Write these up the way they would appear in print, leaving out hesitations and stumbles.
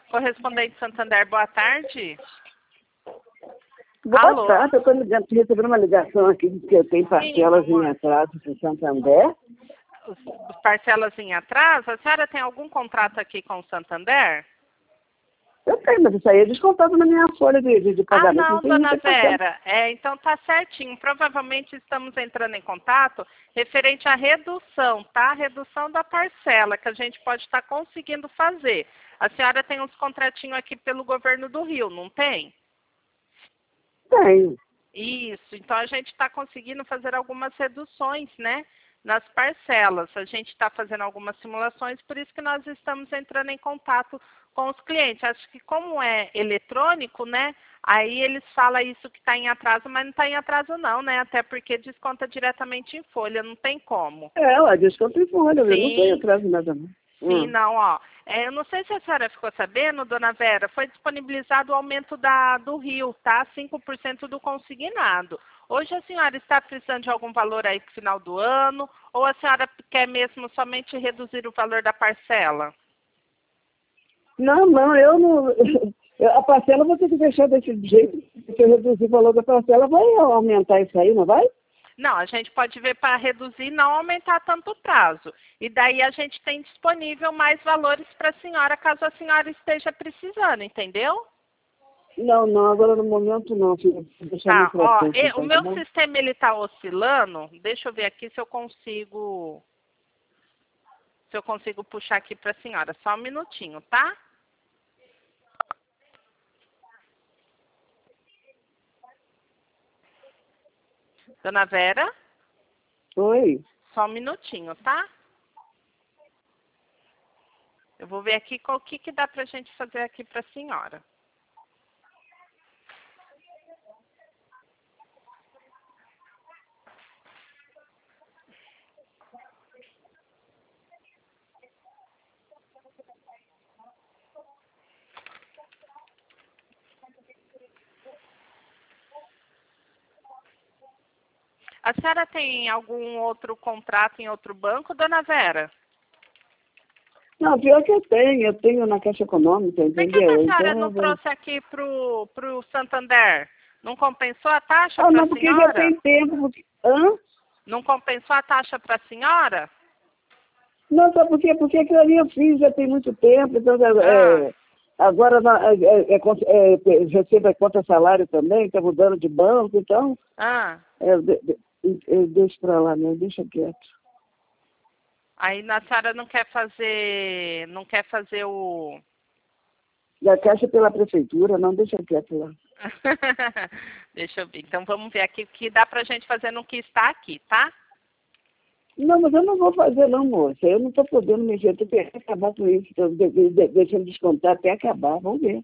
Correspondente Santander, boa tarde. Boa Alô? tarde, eu estou recebendo uma ligação aqui de que eu tenho parcelas em atraso para Santander. Parcelas em atraso? A senhora tem algum contrato aqui com o Santander? Eu tenho, mas isso aí é descontado na minha folha de pagamento. Ah, não, tem dona muita parcela. Vera. Então tá certinho. Provavelmente estamos entrando em contato referente à redução, tá? Redução da parcela que a gente pode estar conseguindo fazer. A senhora tem uns contratinhos aqui pelo governo do Rio, não tem? Tenho. Isso, então a gente está conseguindo fazer algumas reduções, né, nas parcelas. A gente está fazendo algumas simulações, por isso que nós estamos entrando em contato com os clientes. Acho que como é eletrônico, né, aí eles falam isso que está em atraso, mas não está em atraso não, né, até porque desconta diretamente em folha, não tem como. Ela desconta em folha, eu não tenho Sim. atraso nada não. Sim, não, ó. Eu não sei se a senhora ficou sabendo, dona Vera, foi disponibilizado o aumento do Rio, tá? 5% do consignado. Hoje a senhora está precisando de algum valor aí pro final do ano, ou a senhora quer mesmo somente reduzir o valor da parcela? Não, eu não. A parcela eu vou ter que deixar desse jeito. Se eu reduzir o valor da parcela, vai aumentar isso aí, não vai? Não, a gente pode ver para reduzir e não aumentar tanto o prazo. E daí a gente tem disponível mais valores para a senhora, caso a senhora esteja precisando, entendeu? Não, agora no momento não, filho. Deixar Tá, mais pra ó, frente, o então, tá meu bom? sistema ele tá oscilando. Deixa eu ver aqui se eu consigo puxar aqui para a senhora. Só um minutinho, tá? Dona Vera, Oi. só um minutinho, tá? Eu vou ver aqui o que dá pra gente fazer aqui para a senhora. A senhora tem algum outro contrato em outro banco, dona Vera? Não, pior que eu tenho na Caixa Econômica, Por que a entendeu? senhora Então, não trouxe aqui pro Santander? Não compensou a taxa para não, a porque já senhora? tem tempo, hã? Não compensou a taxa para a senhora? Não, sabe por quê? Porque aquilo ali eu fiz já tem muito tempo, então, Ah, agora recebo a conta salário também, está mudando de banco, então, ah. eu deixo para lá, né? Deixa quieto. Aí a senhora não quer fazer o... Da Caixa pela Prefeitura, não deixa quieto lá. Deixa eu ver. Então vamos ver aqui o que dá pra gente fazer no que está aqui, tá? Não, mas eu não vou fazer não, moça. Eu não estou podendo mexer, eu tenho que acabar com isso. Deixando descontar até acabar, vamos ver.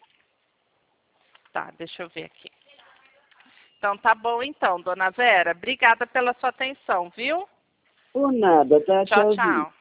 Tá, deixa eu ver aqui. Então tá bom então, dona Vera. Obrigada pela sua atenção, viu? Por nada, tá? Tchau, Tchauzinho. tchau.